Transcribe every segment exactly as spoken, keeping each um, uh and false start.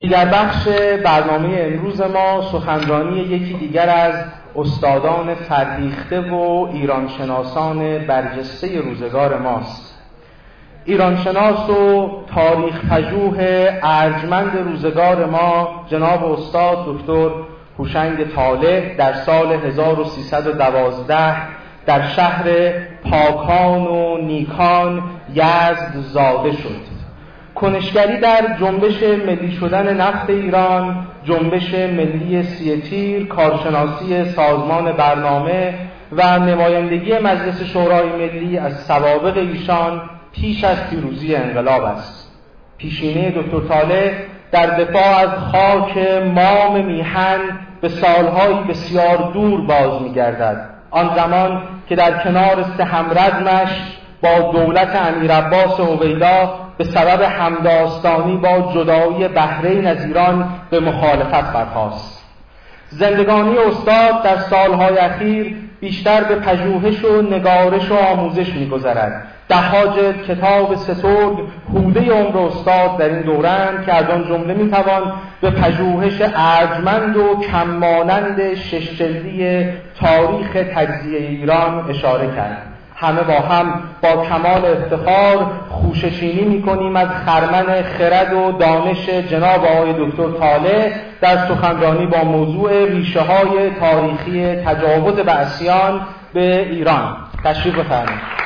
در بخش برنامه امروز ما سخنرانی یکی دیگر از استادان فرهیخته و ایرانشناسان برجسته روزگار ماست. ایرانشناس و تاریخ پژوه ارجمند روزگار ما جناب استاد دکتر هوشنگ طالع در سال هزار و سیصد و دوازده در شهر پاکان و نیکان یزد زاده شد. کنشگری در جنبش ملی شدن نفت ایران، جنبش ملی سی تیر، کارشناسی سازمان برنامه و نمایندگی مجلس شورای ملی از سوابق ایشان پیش از پیروزی انقلاب است. پیشینه دکتر طالع در دفاع از خاک مام میهن به سالهای بسیار دور باز می‌گردد. آن زمان که در کنار سهمرزمش با دولت امیرعباس هویدا به سبب همداستانی با جدایی بحرین از ایران به مخالفت برخاست. زندگانی استاد در سالهای اخیر بیشتر به پژوهش و نگارش و آموزش می‌گذرد. ده‌ها جلد کتاب سترگ حوله عمر استاد در این دوران که از آن جمله می‌توان به پژوهش ارجمند و کم‌مانند شش جلدی تاریخ تجزیه ایران اشاره کرد. همه با هم با کمال افتخار خوشه‌چینی می‌کنیم از خرمن خرد و دانش جناب آقای دکتر طالع در سخنرانی با موضوع ریشه‌های تاریخی تجاوز بعثیان به ایران. تشریف بفرمایید.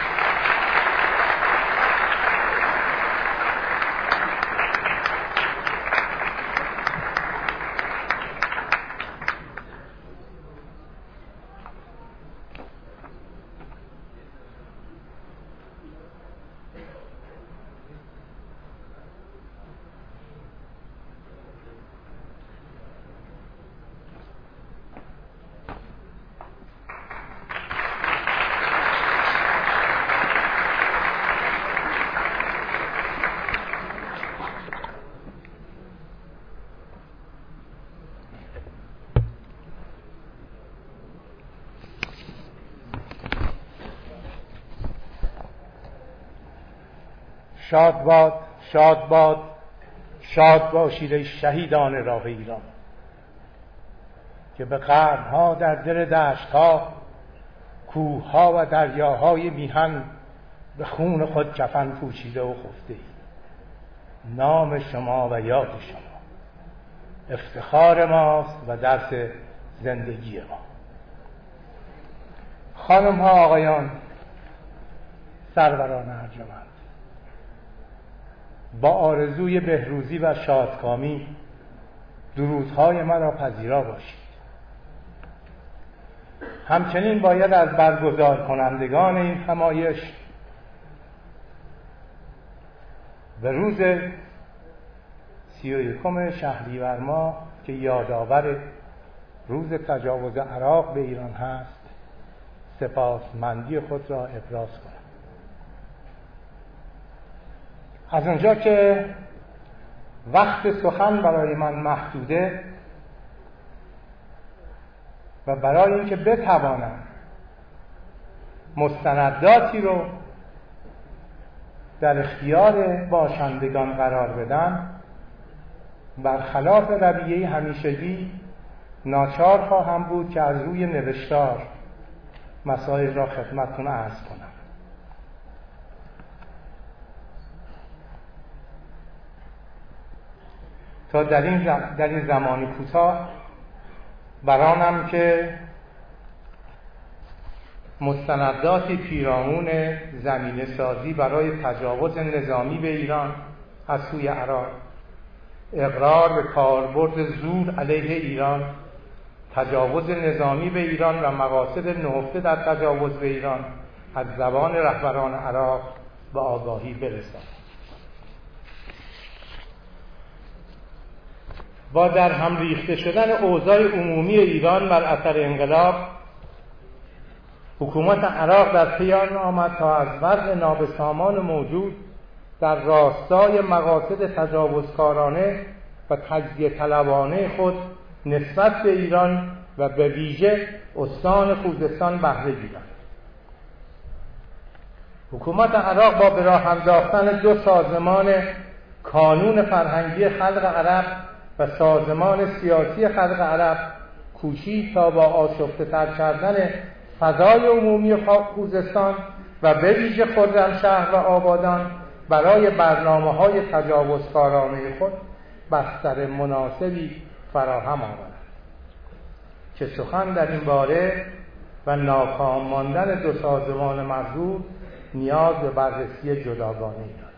شاد باد، شاد باد، شاد باشید ای شهیدان راه ایران که به قرنها در دل دشتها، کوهها و دریاهای میهن به خون خود کفن پوشیده و خفته اید. نام شما و یاد شما افتخار ماست و درس زندگی ما. خانم ها، آقایان، سروران ارجمند، با آرزوی بهروزی و شادکامی درودهای مرا پذیرا باشید. همچنین باید از برگزار کنندگان این همایش به روز سی و یکم شهریور ماه که یادآور روز تجاوز عراق به ایران هست سپاسمندی خود را ابراز کنم. از اونجا که وقت سخن برای من محدوده و برای اینکه بتوانم مستنداتی رو در اختیار باشندگان قرار بدم، برخلاف رویه همیشگی ناچار خواهم بود که از روی نوشتار مسائل را خدمتتون عرض کنم. تا در این در این زمان کوتاه برانم که مستنداتی پیرامون زمینه سازی برای تجاوز نظامی به ایران از سوی عراق، اقرار به کاربرد زور علیه ایران، تجاوز نظامی به ایران و مقاصد نهفته در تجاوز به ایران از زبان رهبران عراق به آگاهی برساند. با در هم ریخته شدن اوضاع عمومی ایران بر اثر انقلاب، حکومت عراق در پی آن آمد تا از وضع نابسامان موجود در راستای مقاصد تجاوزکارانه و تجزیه طلبانه خود نسبت به ایران و به ویژه استان خوزستان بهره گیرد. حکومت عراق با به راه انداختن دو سازمان کانون فرهنگی خلق عرب و سازمان سیاسی خلق عرب کوشید تا با آشفته تر کردن فضای عمومی خوزستان و به ویژه خرمشهر و آبادان برای برنامه‌های تجاوزکارانه خود بستر مناسبی فراهم آورد که سخن در این باره و ناکام ماندن دو سازمان مذکور نیاز به بررسی جداگانه‌ای دارد.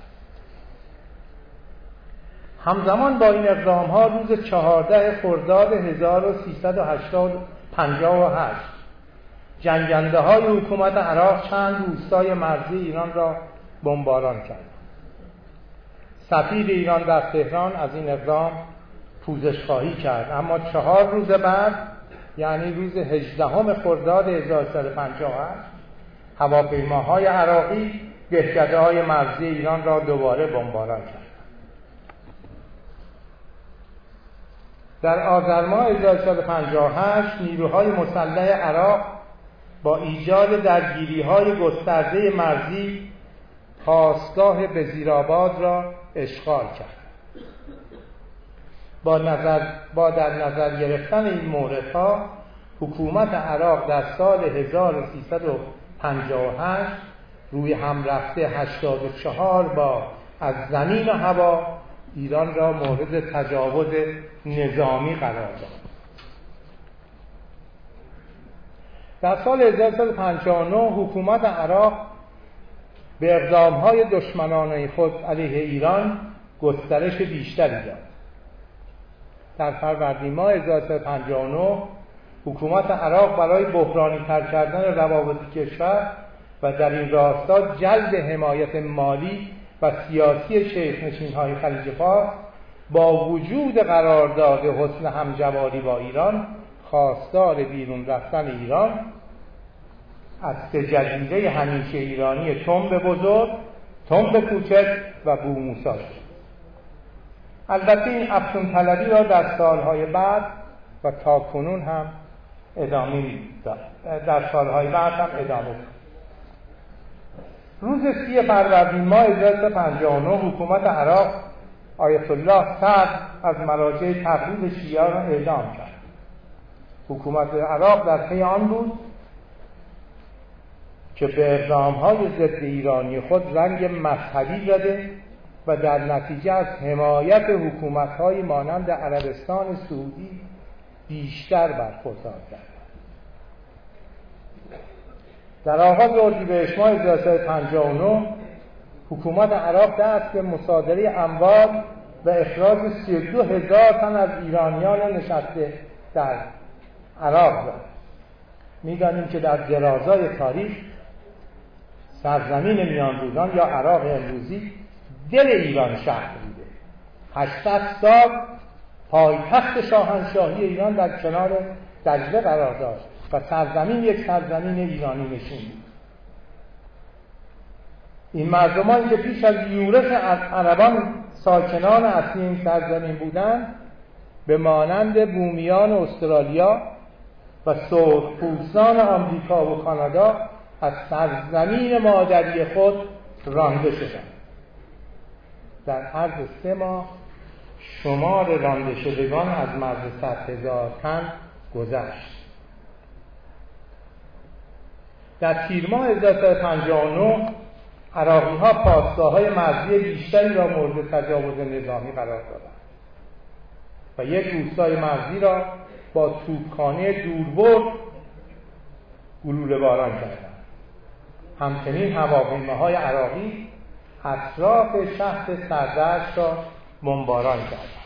همزمان با این اقدام‌ها روز چهاردهم خرداد هزار و سیصد و پنجاه و هشت جنگنده‌های حکومت عراق چند روستای مرزی ایران را بمباران کرد. سفیر ایران در تهران از این اقدام پوزش خواهی کرد، اما چهار روز بعد یعنی روز هجدهم خرداد هزار و سیصد و پنجاه و هشت هواپیماهای عراقی دهکده‌های مرزی ایران را دوباره بمباران کرد. در آذر ماه هزار و سیصد و پنجاه و هشت نیروهای مسلح عراق با ایجاد درگیری‌های گسترده مرزی خاستگاه بزیرآباد را اشغال کرد. با نظر با در نظر گرفتن این موردها حکومت عراق در سال هزار و سیصد و پنجاه و هشت روی هم رفته هشتاد و چهار بار از زمین و هوا ایران را مورد تجاوز نظامی قرار داد. در سال هزار و سیصد و پنجاه و نه حکومت عراق به اقدام‌های دشمنانه خود علیه ایران گسترش بیشتری داد. در فروردین ماه هزار و سیصد و پنجاه و نه حکومت عراق برای بحرانی تر کردن روابط کشور و در این راستا جلب حمایت مالی و سیاسی شیخ‌نشین‌های خلیج فارس با وجود قرارداد حسن همجواری با ایران خواستار بیرون رفتن ایران از سه جزیره همیشه ایرانی تنب بزرگ، تنب کوچک و بوموسا شد. البته این افزون طلبی را در سالهای بعد و تا کنون هم ادامه داد. در سالهای بعد هم ادامه داد. روز سی فروردین ماه هزار و سیصد و پنجاه و نه حکومت عراق آیت الله صدر از مراجع تبعید شیعه را اعدام کرد. حکومت عراق در پی آن بود که به اقدام‌های ضد ایرانی خود رنگ مذهبی داده و در نتیجه از حمایت حکومت‌های مانند عربستان سعودی بیشتر برخوردار کرد. در آغاز اردیبهشت ماه هزار و سیصد و پنجاه و نه حکومت عراق دست به مصادره اموال و اخراج سی و دو هزار تن از ایرانیان نشسته در عراق داد. می‌دانیم که در درازای تاریخ سرزمین میانروزان یا عراق امروزی دل ایران شهر بوده. هشتصد سال پایتخت شاهنشاهی ایران در کنار دجله قرار داشت و سرزمین یک سرزمین ایرانی نشین بود. این مردمان که پیش از یورش عربان ساکنان اصلی این سرزمین بودند به مانند بومیان استرالیا و سرخپوستان آمریکا و کانادا از سرزمین مادری خود رانده شدند. در عرض سه ماه شمار رانده شدگان از مرز صد هزار تن گذشت. در تیر ماه هزار و سیصد و پنجاه و نه عراقی‌ها پاسگاه‌های مرزی بیشتری را مورد تجاوز نظامی قرار دادند و یک روستای مرزی را با توپخانه دوربرد گلوله باران کردند. همچنین هواپیماهای عراقی اطراف شهر سردشت را بمباران کردند.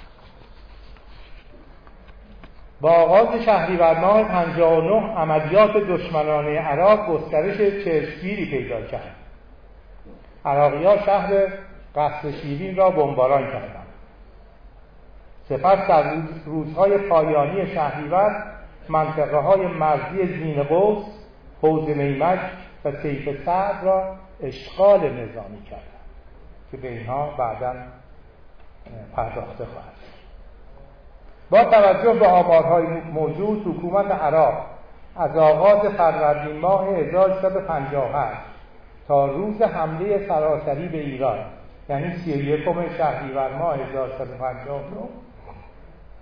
با آغاز شهریور ماه پنجاه و نه عملیات دشمنانه عراق گسترش چشمگیری پیدا کرد. عراقی‌ها شهر قصر شیرین را بمباران کردند. سپس در روزهای پایانی شهریور منطقه‌های مرزی زین قوس، حوض میمک و سیف سعد را اشغال نظامی کردند که به اینها بعداً پرداخته خواهد. با توجه به آمارهای موجود حکومت عراق از آغاز فروردین ماه هزار و سیصد و پنجاه و هشت تا روز حمله سراسری به ایران یعنی سی و یکم شهریور ماه هزار و سیصد و پنجاه و نه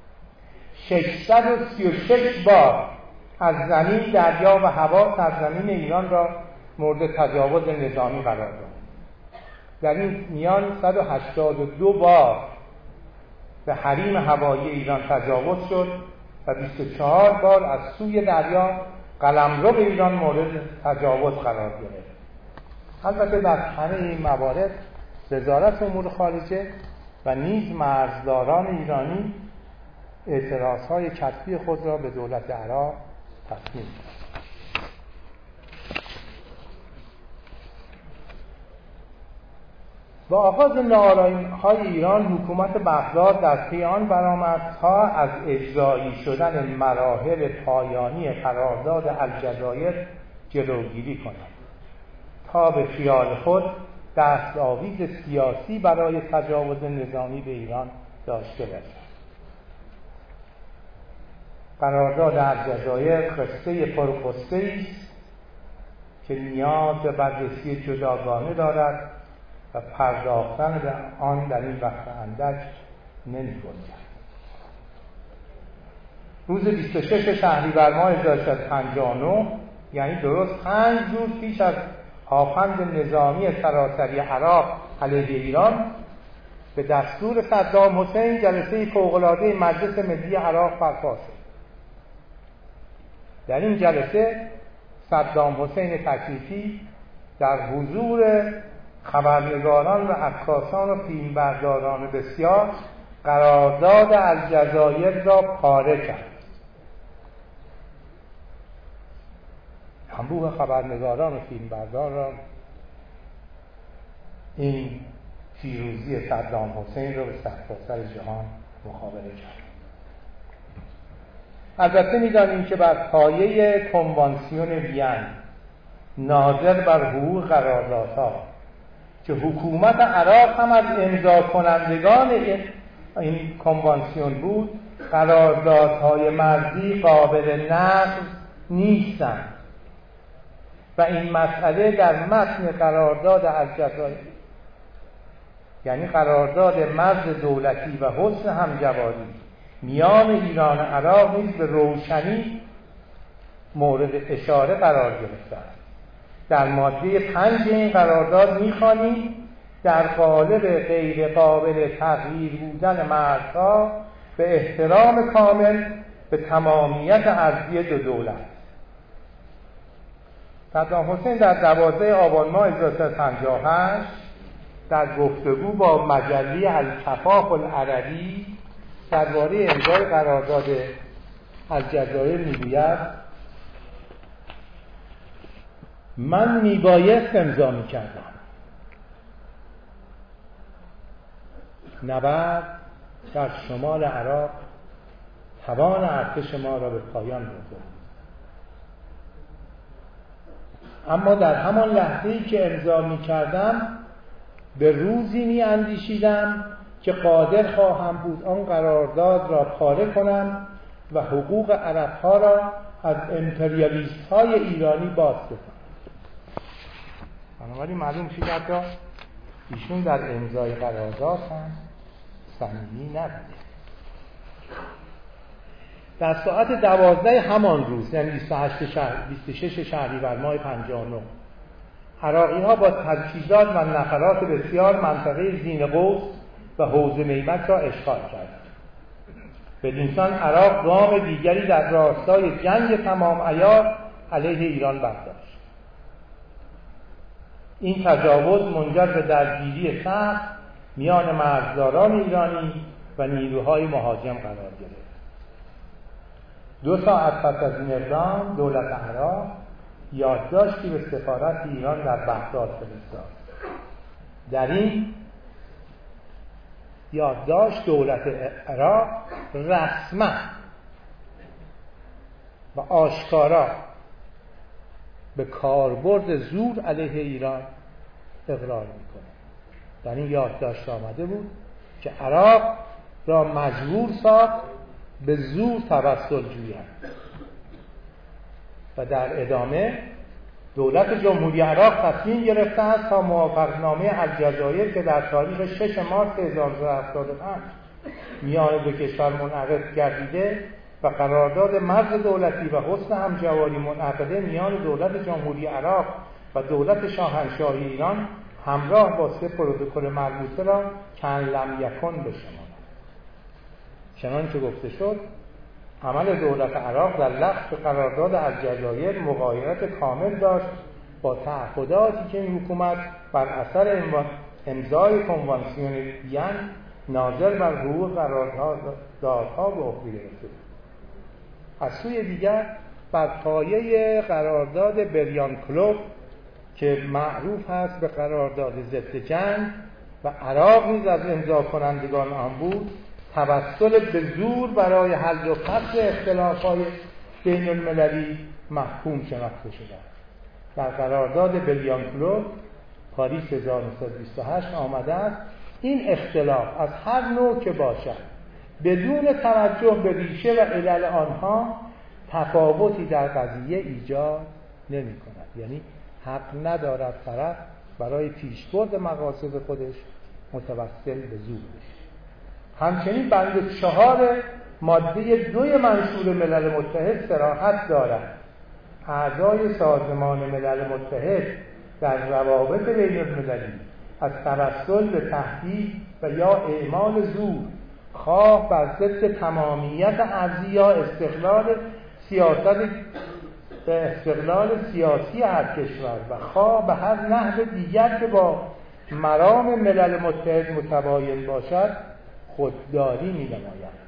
ششصد و سی و شش بار از زمین، دریا و هوا سرزمین ایران را مورد تجاوز نظامی قرار داد. در این میان صد و هشتاد و دو بار به حریم هوایی ایران تجاوز شد و بیست و چهار بار از سوی دریا قلمرو به ایران مورد تجاوز قرار گرفت. البته در همه این موارد وزارت امور خارجه و نیز مرزداران ایرانی اعتراضهای کتبی خود را به دولت عراق تسلیم کرد. با آغاز ناآرامی‌های ایران، حکومت بغداد در پی آن برآمد تا از اجرایی شدن مراحل پایانی قرارداد الجزایر جلوگیری کند تا به خیال خود دستاویز سیاسی برای تجاوز نظامی به ایران داشته باشد. قرارداد الجزایر قصه پرقصه‌ای است که نیاز به بررسی جداگانه دارد و پرداختن به آن در این وقت اندک نمی‌گنجد. روز بیست و شش شهریور ماه هزار و سیصد و پنجاه و نه، یعنی درست پنج روز پیش از آخند نظامی سراسری عراق علیه ایران، به دستور صدام حسین جلسه فوق‌العاده مجلس ملی عراق برپا شد. در این جلسه صدام حسین تکلیفی در حضور خبرنگاران و عکاسان و فیلمبرداران بسیار قرارداد الجزایر را پاره کرد. انبوه خبرنگاران و فیلمبردار را این پیروزی صدام حسین را به سرتاسر جهان مخابره کرد. البته می‌دانیم که بر پایه کنوانسیون وین ناظر بر حقوق قراردادها که حکومت عراق هم از امضا کنندگان این کنوانسیون بود، قراردادهای مرزی قابل نقض نیستند و این مسئله در متن قرارداد الجزایر، یعنی قرارداد مرز دولتی و حسن همجواری میان ایران و عراق نیز به روشنی مورد اشاره قرار گرفته است. در ماده پنج این قرارداد می‌خوانیم در قالب غیر قابل تغییر بودن مرزها به احترام کامل به تمامیت ارضی دو دولت. صدام حسین در دوازده آبان ماه هزار و سیصد و پنجاه و هشت در گفتگو با مجله الکفاف العربی درباره امضای قرارداد الجزایر میگوید: من میبایست امضا میکردم. نبرد در شمال عراق توان ارتش ما را به پایان برد. اما در همان لحظه‌ای که امضا میکردم به روزی میاندیشیدم که قادر خواهم بود آن قرارداد را پاره کنم و حقوق عرب‌ها را از امپریالیست‌های ایرانی باز بکنم. بنابراین معلوم شد که ایشون در امضای قرارداد هم صمیمی نبوده. در ساعت دوازده همان روز، یعنی بیست و هشت شهر بیست و شش شهریور ماه پنجاه و نه، عراقی‌ها با تجهیزات و نفرات بسیار منطقه زین قوس و حوض میمک را اشغال کردند. بدین سان عراق گام دیگری در راستای جنگ تمام عیار علیه ایران برداشت. این تجاوز منجر به درگیری سخت میان مرزداران ایرانی و نیروهای مهاجم قرار گرفت. دو ساعت پس از این اقدام دولت عراق یادداشتی به سفارت ایران در بغداد فرستاد. در این یادداشت دولت عراق رسما و آشکارا به کاربرد زور علیه ایران اقرار میکنه. در این یادداشت آمده بود که عراق را مجبور ساخت به زور توسل جوید و در ادامه دولت جمهوری عراق تصمیم گرفته است تا موافقتنامه الجزایر که در تاریخ شش مارس هزار و سیصد و هفتاد و پنج میان دو کشور منعقد گردیده و قرارداد مرز دولتی و حسن همجواری منعقده میان دولت جمهوری عراق و دولت شاهنشاهی ایران همراه با سه پروتکل مربوطه را کان لم یکن بشمارد. چنانچه گفته شد عمل دولت عراق در لغو قرارداد الجزایر مغایرت کامل داشت با تعهداتی که این حکومت بر اثر امضای کنوانسیون وین ناظر بر حقوق قراردادها به عهده گرفته بود. از سوی دیگر بر پایه قرارداد بریان کلوب که معروف است به قرارداد ضد جنگ و عراق نیز از امضا کنندگان آن بود، توسل به زور برای حل و فصل اختلافات بین المللی محکوم شناخته شده است. در قرارداد بریان کلوب پاریس هزار و نهصد و بیست و هشت آمده است این اختلاف از هر نوع که باشد بدون توجه به ریشه و علل آنها تفاوتی در قضیه ایجاد نمی کند. یعنی حق ندارد طرف برای پیشبرد مقاصد خودش متوسل به زور بشه. همچنین بند چهار ماده دوی منشور ملل متحد صراحت دارد اعضای سازمان ملل متحد در روابط بین المللی از توسل به تهدید و یا اعمال زور خواه بر ضد تمامیت ارضی یا استقلال سیاست استقلال سیاسی هر کشور و خواه به هر نحو دیگر که با مرام ملل متحد متباین باشد خودداری می نماید.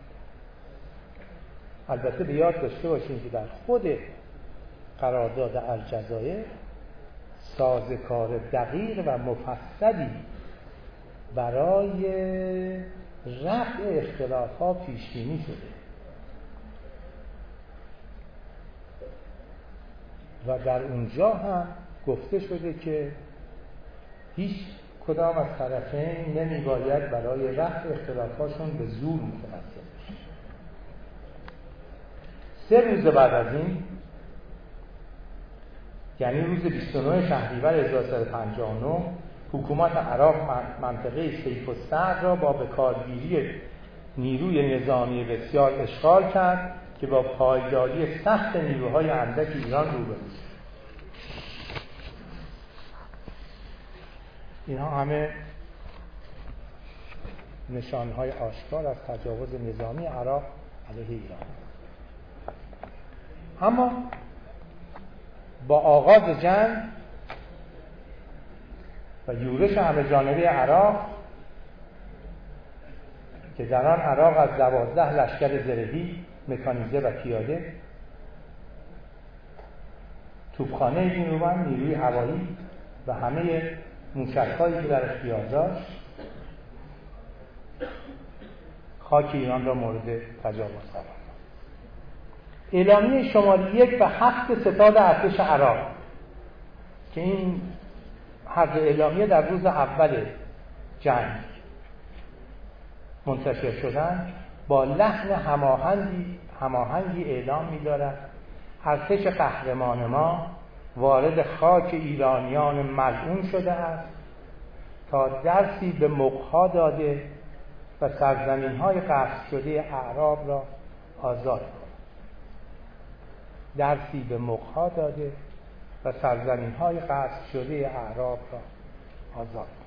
البته به یاد داشته باشیم که در خود قرارداد الجزایر سازوکار دقیق و مفصلی برای رفع اختلاف‌ها پیش بینی شده و در اونجا هم گفته شده که هیچ کدام از طرفین نمی‌باید برای رفع اختلاف‌هاشون به زور متوسل بشه. سه روز بعد از این، یعنی روز بیست و نه شهریور هزار و سیصد و پنجاه و نه، حکومت عراق منطقه سیف الصدر را با بکارگیری نیروی نظامی بسیار اشغال کرد که با پایداری سخت نیروهای اندک ایران روبرو شد. اینها همه نشانهای آشکار از تجاوز نظامی عراق علیه ایران. اما با آغاز جنگ و یورش همه جانبه عراق که در آن عراق از دوازده لشکر زرهی، مکانیزه و پیاده، توپخانه نیرومند، نیروی هوایی و همه موشک‌هایی که در اختیار داشت خاک ایران را مورد تجاوز قرار داد. اعلامیه شماره یک و هفت ستاد ارتش عراق که این هر دو اعلامیه در روز اول جنگ منتشر شدن با لحن هماهنگی هماهنگی اعلام می‌دارد ارتش قهرمان ما وارد خاک ایرانیان ملعون شده است تا درسی به مغ‌ها داده و سرزمین‌های غصب شده اعراب را آزاد کند. درسی به مغ‌ها داده و سرزمین‌های غصب شده اعراب را آزاد کند.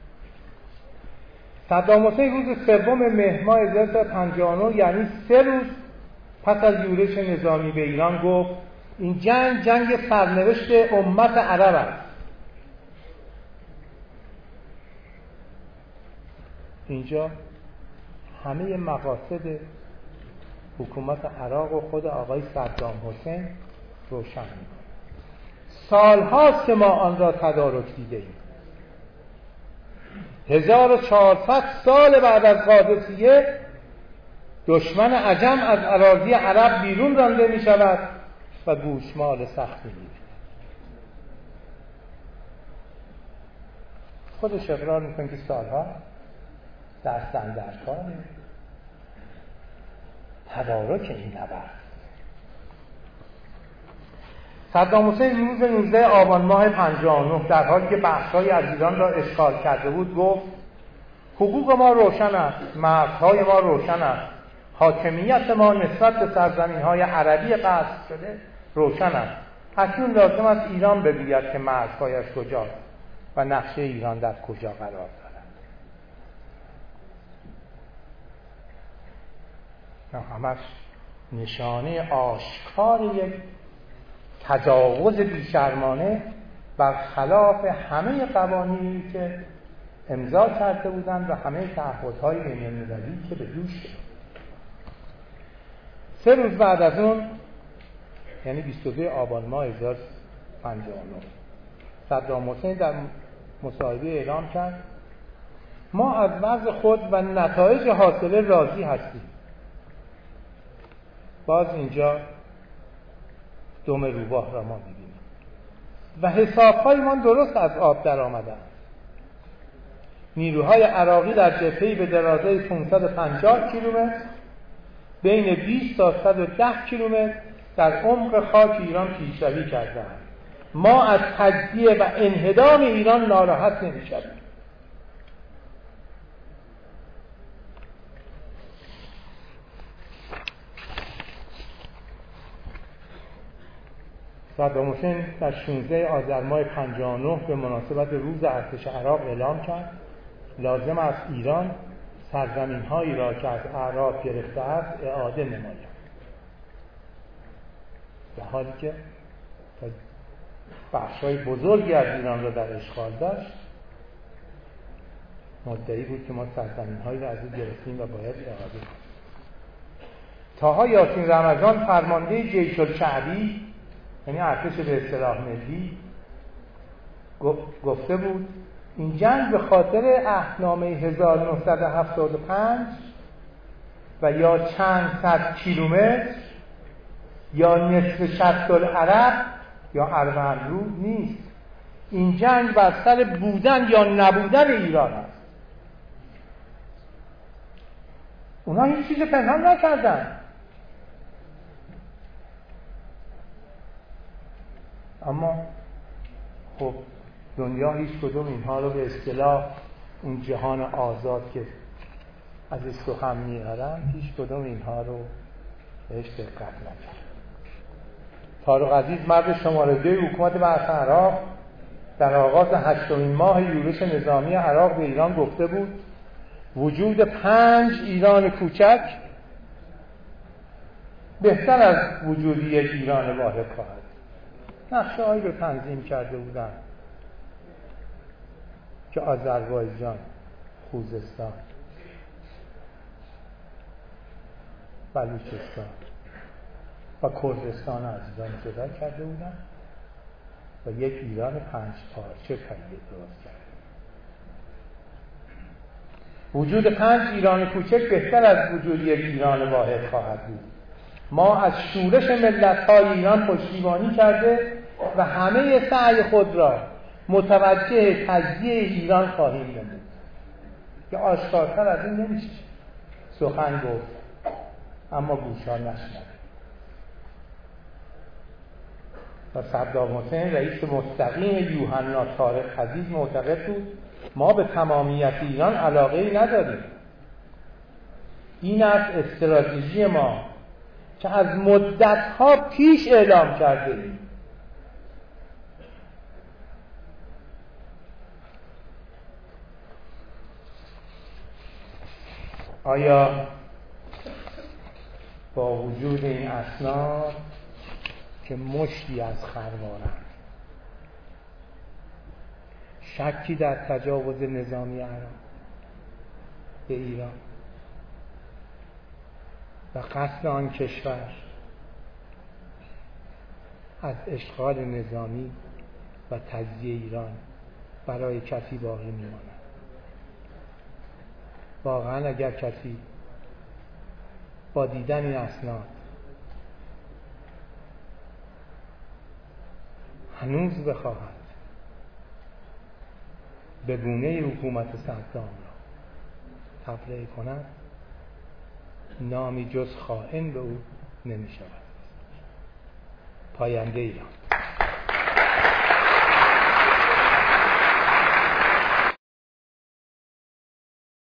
صدام حسین روز سوم مهر ماه هزار و سیصد و پنجاه و نه، یعنی سه روز پس از یورش نظامی به ایران، گفت این جنگ جنگ سرنوشت امت عرب است. اینجا همه مقاصد حکومت عراق و خود آقای صدام حسین روشن می‌کنه. سال‌هاست که ما آن را تدارک دیده‌ایم. هزار و چهارصد سال بعد از قادسیه دشمن عجم از اراضی عرب بیرون رانده می شود و گوشمال سختی می گیرد. خودش اقرار می کنه که سالها دستن در کاره تدارک این نبرد. صدام حسین روز نوزده آبان ماه پنجاه و نه در حالی که بخش‌هایی از ایران را اشغال کرده بود گفت حقوق ما روشن است، مرزهای ما روشن است، حاکمیت ما نسبت به سرزمین‌های عربی غصب شده روشن است. اکنون لازم است ایران بگوید که مرزهایش کجاست و نقشه ایران در کجا قرار دارد. نه همش نشانه آشکار یک تجاوز بیشرمانه برخلاف همه قوانینی که امضا کرده بودند و همه تعهدهای بین‌المللی که به دوش شد. سه روز بعد از اون، یعنی بیست و دو آبان ماه هزار و سیصد و پنجاه و نه، صدام حسین در مصاحبه اعلام کرد ما از وضع خود و نتایج حاصله راضی هستیم. باز اینجا دم روباه را ما می‌بینیم و حساب‌هایمان درست از آب در آمده است. نیروهای عراقی در جبهه‌ای به درازای پانصد و پنجاه کیلومتر بین بیست تا صد و ده کیلومتر در عمق خاک ایران پیشروی کردند. ما از تجزیه و انهدام ایران ناراحت نمی‌شویم. صدام حسین در شانزده آذر ماه پنجاه و نه به مناسبت روز ارتش عراق اعلام کرد لازم است ایران سرزمین‌هایی را که از اعراب گرفته است اعاده نماید، در حالی که بخش‌های بزرگی از ایران را در اشغال داشت. مدعی بود که ما سرزمین‌هایی را از او گرفتیم و باید اعاده کنیم. طاها یاسین رمضان فرمانده جیش الشعبی، یعنی ارتش به اصطلاح ملی، گفته بود این جنگ به خاطر عهدنامه هزار و نهصد و هفتاد و پنج و یا چند صد کیلومتر یا نصف شط العرب یا اروندرود نیست. این جنگ بر سر بودن یا نبودن ایران است. اونا هیچ چیز پنهان نکردن. اما خب دنیا هیچ کدوم اینها رو به اصطلاح اون جهان آزاد که از سخن میارن هیچ کدوم اینها رو بهش دقت نکرد. طارق عزیز مرد شماره دو حکومت بعث عراق در آغاز هشتمین ماه یورش نظامی عراق به ایران گفته بود وجود پنج ایران کوچک بهتر از وجود یک ایران واحد خواهد. نقشه هایی رو تنظیم کرده بودن که آذربایجان، خوزستان، بلوچستان و کردستان عزیزان جدا کرده بودن و یک ایران پنج پارچه تهیه درست کرده. وجود پنج ایران کوچک بهتر از وجود یک ایران واحد خواهد بود. ما از شورش ملت‌های ایران پشتیبانی کرده و همه سعی خود را متوجه تجزیه ایران خواهیم نمود. که آشکارتر از این نمیشه. سخن گفت اما گوشا نشنید. و صدام حسین رئیس مستقیم یوحنا طارق عزیز معتقد بود ما به تمامیت ایران علاقه‌ای نداریم. این است استراتژی ما که از مدت‌ها پیش اعلام کرده ایم. آیا با وجود این اسناد که مشتی از خروارند شکی در تجاوز نظامی عراق به ایران و قصد آن کشور از اشغال نظامی و تجزیه ایران برای کسی باقی میماند؟ واقعا اگر کسی با دیدن این اسناد هنوز بخواهد به گونه حکومت صدام را تبرئه کند، نامی جز خائن به او نمی شود. پاینده ایران.